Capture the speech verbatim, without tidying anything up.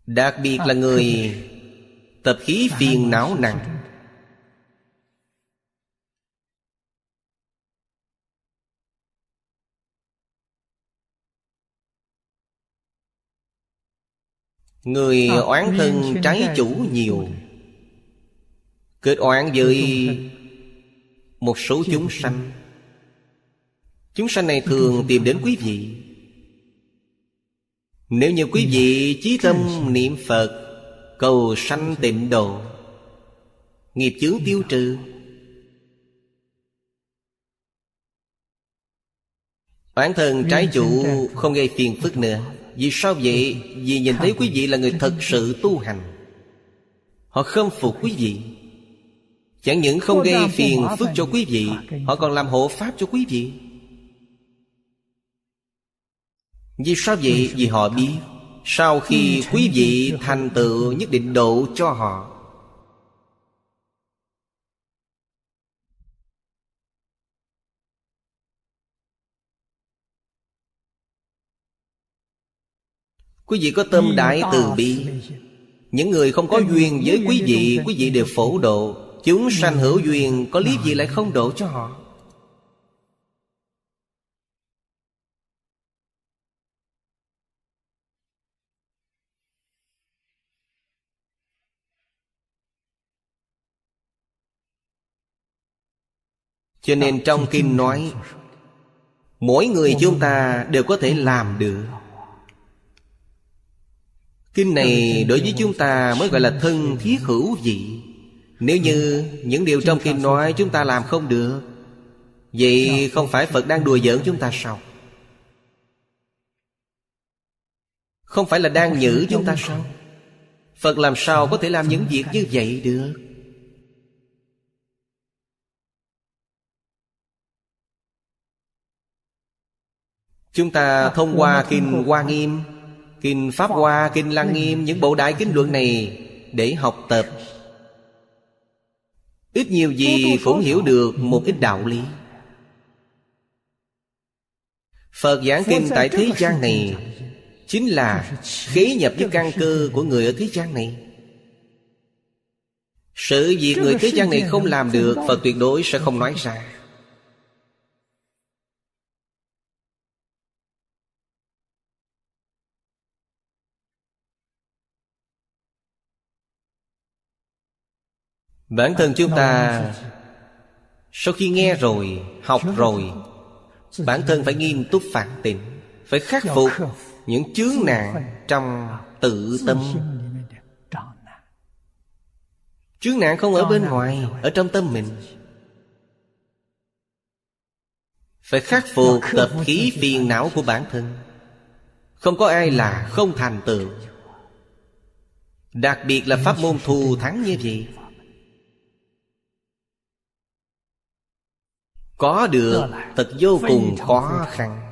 Đặc biệt là người tập khí phiền não nặng. Người oán thân trái chủ nhiều, kết oán với một số chúng sanh. Chúng sanh này thường tìm đến quý vị. Nếu như quý vị chí tâm niệm Phật, cầu sanh tịnh độ, nghiệp chướng tiêu trừ, oán thân trái chủ không gây phiền phức nữa. Vì sao vậy? Vì nhìn thấy quý vị là người thật sự tu hành, họ khâm phục quý vị. Chẳng những không gây phiền phức cho quý vị, họ còn làm hộ pháp cho quý vị. Vì sao vậy? Vì họ biết sau khi quý vị thành tựu nhất định độ cho họ. Quý vị có tâm đại từ bi. Những người không có duyên với quý vị, quý vị đều phổ độ. Chúng sanh hữu duyên, có lý gì lại không độ cho họ? Cho nên trong kinh nói, mỗi người chúng ta đều có thể làm được. Kinh này đối với chúng ta mới gọi là thân thiết hữu vị. Nếu như những điều trong kinh nói chúng ta làm không được, vậy không phải Phật đang đùa giỡn chúng ta sao? Không phải là đang nhử chúng ta sao? Phật làm sao có thể làm những việc như vậy được? Chúng ta thông qua Kinh Hoa Nghiêm, Kinh Pháp Hoa, Kinh Lăng Nghiêm, những bộ đại kinh luận này để học tập, ít nhiều gì cũng hiểu được một ít đạo lý. Phật giảng kinh tại thế gian này chính là khế nhập với căn cơ của người ở thế gian này. Sự việc người thế gian này không làm được, Phật tuyệt đối sẽ không nói ra. Bản thân chúng ta sau khi nghe rồi, học rồi, bản thân phải nghiêm túc phản tỉnh, phải khắc phục những chướng nạn trong tự tâm. Chướng nạn không ở bên ngoài, ở trong tâm mình. Phải khắc phục tập khí phiền não của bản thân. Không có ai là không thành tựu. Đặc biệt là pháp môn thù thắng như vậy. Có được thật vô cùng khó khăn.